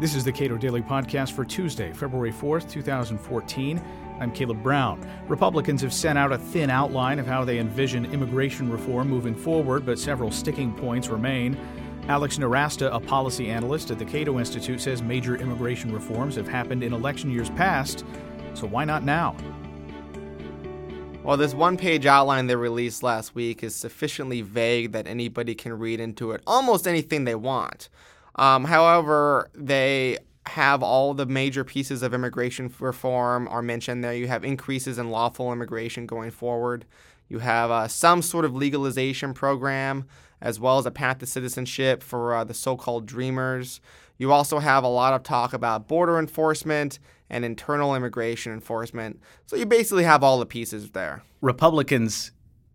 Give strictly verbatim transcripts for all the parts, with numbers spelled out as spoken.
This is the Cato Daily Podcast for Tuesday, February fourth, twenty fourteen. I'm Caleb Brown. Republicans have sent out a thin outline of how they envision immigration reform moving forward, but several sticking points remain. Alex Nowrasteh, a policy analyst at the Cato Institute, says major immigration reforms have happened in election years past, so why not now? Well, this one-page outline they released last week is sufficiently vague that anybody can read into it almost anything they want. Um, however, they have all the major pieces of immigration reform are mentioned there. You have increases in lawful immigration going forward. You have uh, some sort of legalization program, as well as a path to citizenship for uh, the so-called Dreamers. You also have a lot of talk about border enforcement and internal immigration enforcement. So you basically have all the pieces there. Republicans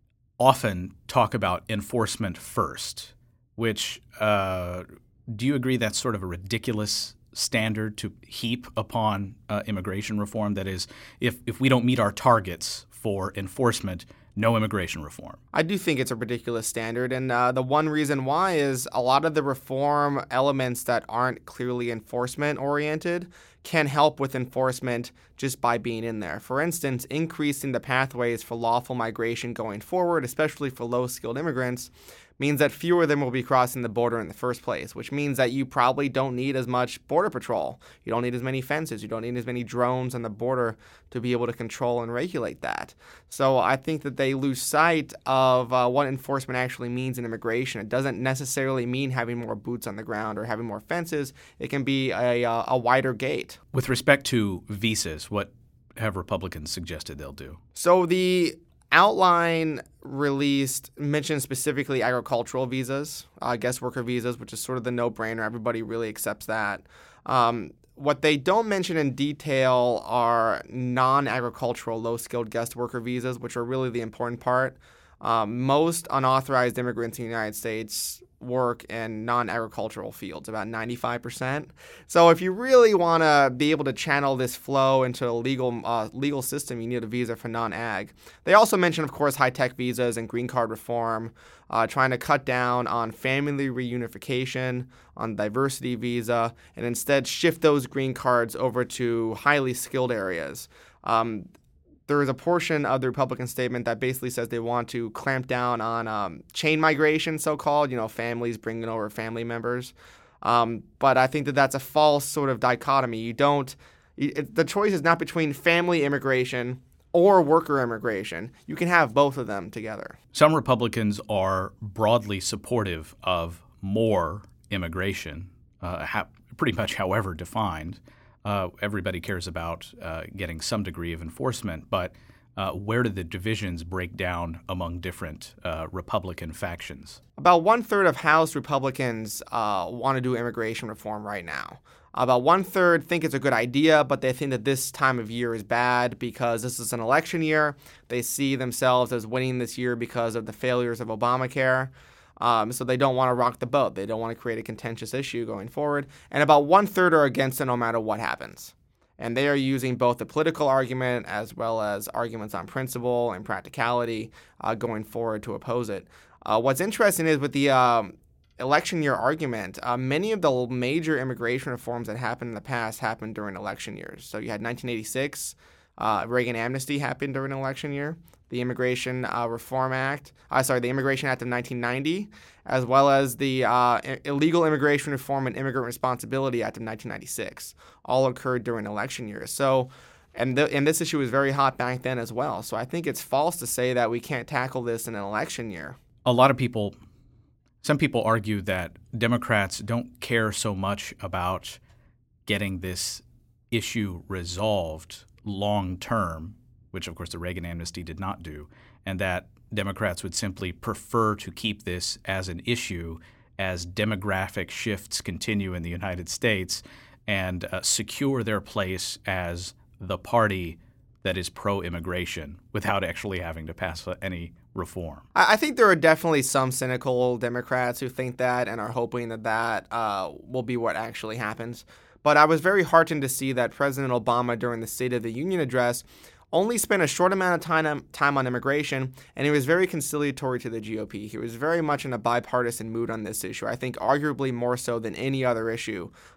often talk about enforcement first, which uh, do you agree that's sort of a ridiculous standard to heap upon uh, immigration reform? That is, if, if we don't meet our targets for enforcement, no immigration reform. I do think it's a ridiculous standard, and uh, the one reason why is a lot of the reform elements that aren't clearly enforcement-oriented can help with enforcement just by being in there. For instance, increasing the pathways for lawful migration going forward, especially for low-skilled immigrants, means that fewer of them will be crossing the border in the first place, which means that you probably don't need as much border patrol. You don't need as many fences. You don't need as many drones on the border to be able to control and regulate that. So I think that they lose sight of uh, what enforcement actually means in immigration. It doesn't necessarily mean having more boots on the ground or having more fences. It can be a, a, a wider gate. With respect to visas, what have Republicans suggested they'll do? So the outline released mentioned specifically agricultural visas, uh, guest worker visas, which is sort of the no-brainer. Everybody really accepts that. Um, what they don't mention in detail are non-agricultural low-skilled guest worker visas, which are really the important part. Um, most unauthorized immigrants in the United States work in non-agricultural fields, about ninety-five percent. So if you really want to be able to channel this flow into a legal uh, legal system, you need a visa for non-ag. They also mention, of course, high-tech visas and green card reform, uh, trying to cut down on family reunification, on diversity visa, and instead shift those green cards over to highly skilled areas. Um, There is a portion of the Republican statement that basically says they want to clamp down on um, chain migration, so-called, you know, families bringing over family members. Um, but I think that that's a false sort of dichotomy. You don't it, – the choice is not between family immigration or worker immigration. You can have both of them together. Some Republicans are broadly supportive of more immigration, uh, ha- pretty much however defined. Uh, everybody cares about uh, getting some degree of enforcement, but uh, where do the divisions break down among different uh, Republican factions? About one-third of House Republicans uh, want to do immigration reform right now. About one-third think it's a good idea, but they think that this time of year is bad because this is an election year. They see themselves as winning this year because of the failures of Obamacare. Um, so they don't want to rock the boat. They don't want to create a contentious issue going forward. And about one-third are against it no matter what happens. And they are using both the political argument as well as arguments on principle and practicality uh, going forward to oppose it. Uh, what's interesting is with the um, election year argument, uh, many of the major immigration reforms that happened in the past happened during election years. So you had nineteen eighty-six, uh, Reagan amnesty happened during an election year. The Immigration uh, Reform Act, uh, sorry, the Immigration Act of nineteen ninety, as well as the uh, Illegal Immigration Reform and Immigrant Responsibility Act of nineteen ninety-six, all occurred during election years. So, and, the, and this issue was very hot back then as well. So I think it's false to say that we can't tackle this in an election year. A lot of people, some people argue that Democrats don't care so much about getting this issue resolved long term, which, of course, the Reagan amnesty did not do, and that Democrats would simply prefer to keep this as an issue as demographic shifts continue in the United States and uh, secure their place as the party that is pro-immigration without actually having to pass any reform. I think there are definitely some cynical Democrats who think that and are hoping that that uh, will be what actually happens. But I was very heartened to see that President Obama, during the State of the Union address, only spent a short amount of time, time on immigration, and he was very conciliatory to the G O P. He was very much in a bipartisan mood on this issue. I think arguably more so than any other issue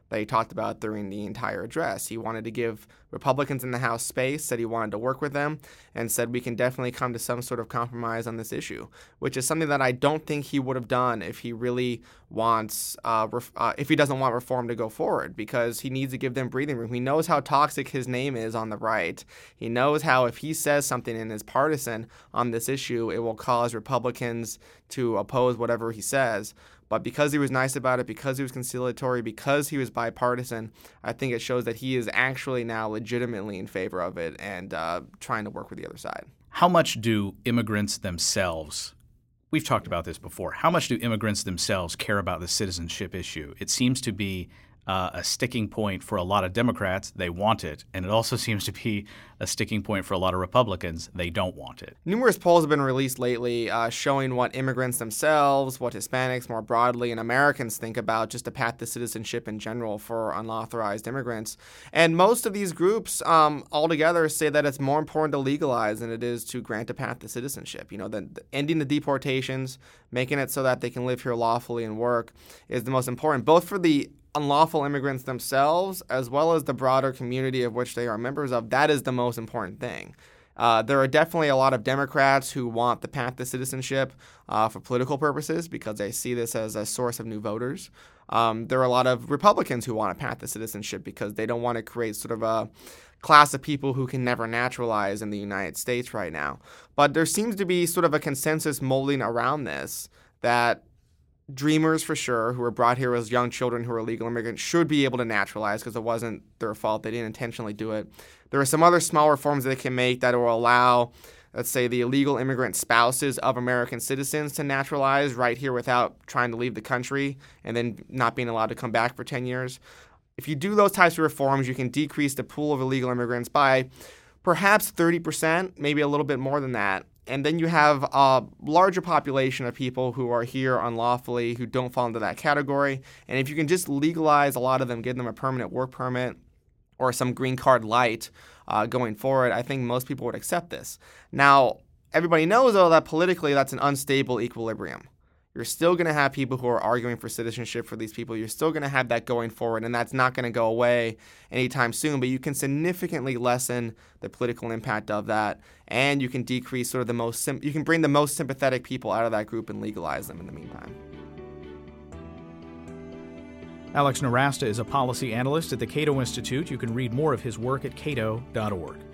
that he talked about during the entire address. He wanted to give Republicans in the House space, said he wanted to work with them, and said we can definitely come to some sort of compromise on this issue, which is something that I don't think he would have done if he really wants, uh, ref- uh, if he doesn't want reform to go forward, because he needs to give them breathing room. He knows how toxic his name is on the right. He knows how if he says something and is partisan on this issue, it will cause Republicans to oppose whatever he says. But because he was nice about it, because he was conciliatory, because he was bipartisan, I think it shows that he is actually now legitimately in favor of it and uh, trying to work with the other side. How much do immigrants themselves, we've talked about this before, how much do immigrants themselves care about the citizenship issue? It seems to be uh, a sticking point for a lot of Democrats. They want it. And it also seems to be a sticking point for a lot of Republicans. They don't want it. Numerous polls have been released lately uh, showing what immigrants themselves, what Hispanics more broadly, and Americans think about just a path to citizenship in general for unauthorized immigrants. And most of these groups um, altogether say that it's more important to legalize than it is to grant a path to citizenship. You know, the, the ending the deportations, making it so that they can live here lawfully and work is the most important, both for the unlawful immigrants themselves as well as the broader community of which they are members of. That is the most important thing. Uh, there are definitely a lot of Democrats who want the path to citizenship uh, for political purposes because they see this as a source of new voters. Um, there are a lot of Republicans who want a path to citizenship because they don't want to create sort of a class of people who can never naturalize in the United States right now. But there seems to be sort of a consensus molding around this that Dreamers, for sure, who were brought here as young children who are legal immigrants, should be able to naturalize because it wasn't their fault. They didn't intentionally do it. There are some other small reforms they can make that will allow, let's say, the illegal immigrant spouses of American citizens to naturalize right here without trying to leave the country and then not being allowed to come back for ten years. If you do those types of reforms, you can decrease the pool of illegal immigrants by perhaps thirty percent, maybe a little bit more than that. And then you have a larger population of people who are here unlawfully, who don't fall into that category. And if you can just legalize a lot of them, give them a permanent work permit or some green card light uh, going forward, I think most people would accept this. Now, everybody knows, though, that politically that's an unstable equilibrium. You're still going to have people who are arguing for citizenship for these people. You're still going to have that going forward, and that's not going to go away anytime soon. But you can significantly lessen the political impact of that, and you can decrease sort of the most sim- you can bring the most sympathetic people out of that group and legalize them in the meantime. Alex Nowrasteh is a policy analyst at the Cato Institute. You can read more of his work at cato dot org.